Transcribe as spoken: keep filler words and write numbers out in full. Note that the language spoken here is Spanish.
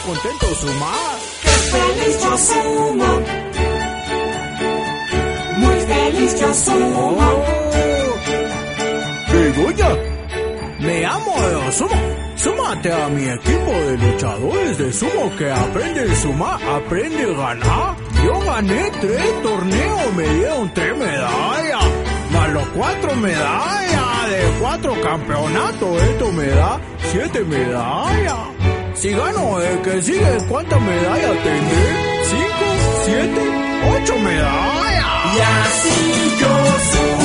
contento sumar. ¡Qué feliz yo sumo! Muy feliz yo sumo. Oh. Begoña, me amo de sumo. Súmate a mi equipo de luchadores de sumo que aprende a sumar, aprende a ganar. Yo gané tres torneos, me dieron tres medallas, más los cuatro medallas de cuatro campeonatos. Esto me da siete medallas. Si gano el que sigue, ¿cuántas medallas tendré? ¿Cinco? ¿Siete? ¿Ocho medallas? Y así yo sumo.